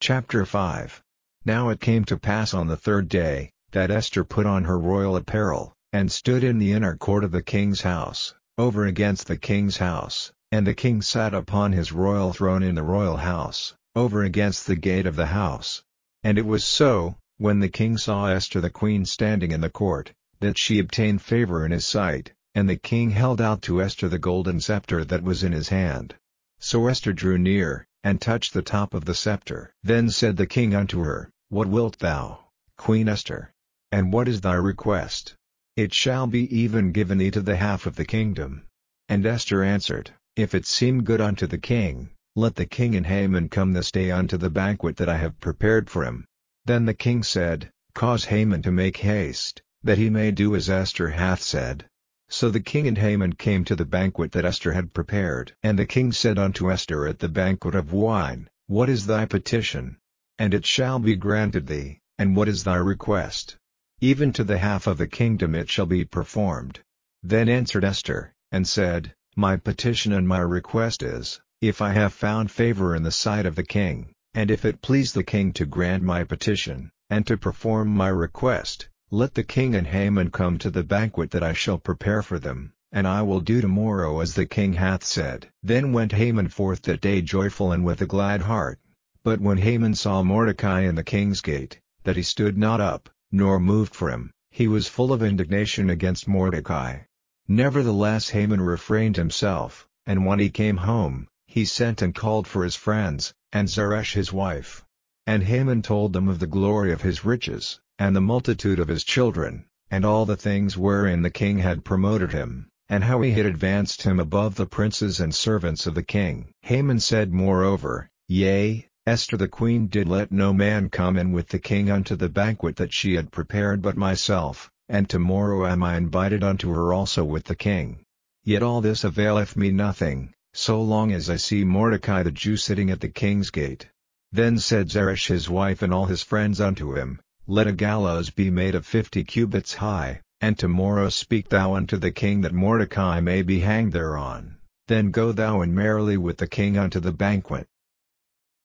Chapter 5. Now it came to pass on the third day, that Esther put on her royal apparel, and stood in the inner court of the king's house, over against the king's house, and the king sat upon his royal throne in the royal house, over against the gate of the house. And it was so, when the king saw Esther the queen standing in the court, that she obtained favor in his sight, and the king held out to Esther the golden scepter that was in his hand. So Esther drew near, and touched the top of the scepter. Then said the king unto her, What wilt thou, Queen Esther? And what is thy request? It shall be even given thee to the half of the kingdom. And Esther answered, If it seem good unto the king, let the king and Haman come this day unto the banquet that I have prepared for him. Then the king said, Cause Haman to make haste, that he may do as Esther hath said. So the king and Haman came to the banquet that Esther had prepared. And the king said unto Esther at the banquet of wine, What is thy petition? And it shall be granted thee. And what is thy request? Even to the half of the kingdom it shall be performed. Then answered Esther, and said, My petition and my request is, if I have found favor in the sight of the king, and if it please the king to grant my petition, and to perform my request, let the king and Haman come to the banquet that I shall prepare for them, and I will do tomorrow as the king hath said. Then went Haman forth that day joyful and with a glad heart. But when Haman saw Mordecai in the king's gate, that he stood not up, nor moved for him, he was full of indignation against Mordecai. Nevertheless Haman refrained himself, and when he came home, he sent and called for his friends, and Zeresh his wife. And Haman told them of the glory of his riches, and the multitude of his children, and all the things wherein the king had promoted him, and how he had advanced him above the princes and servants of the king. Haman said moreover, Yea, Esther the queen did let no man come in with the king unto the banquet that she had prepared but myself, and tomorrow am I invited unto her also with the king. Yet all this availeth me nothing, so long as I see Mordecai the Jew sitting at the king's gate. Then said Zeresh his wife and all his friends unto him, Let a gallows be made of 50 cubits high, and tomorrow speak thou unto the king that Mordecai may be hanged thereon. Then go thou in merrily with the king unto the banquet.